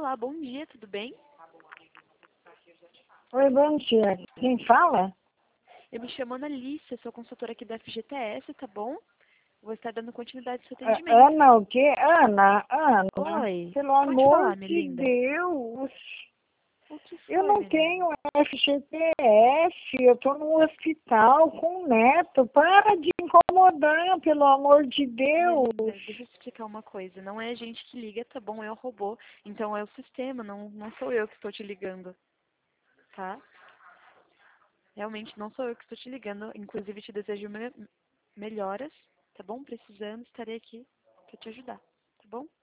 Olá, bom dia, tudo bem? Oi, bom dia. Quem fala? Eu me chamo Analícia, sou consultora aqui da FGTS, tá bom? Vou estar dando continuidade ao seu Ah, atendimento. Ana, o quê? Ana, Oi, pelo pode amor falar, minha de linda. Deus. O que Eu foi, não minha linda? tenho FGTS, eu estou no hospital com o neto. Para de incomodar, pelo amor de Minha Deus. linda, deixa eu te explicar uma coisa. Não é a gente que liga, tá bom? É o robô. Então é o sistema, não sou eu que estou te ligando, tá? Realmente não sou eu que estou te ligando. Inclusive te desejo melhoras, tá bom? Precisando, estarei aqui para te ajudar, tá bom?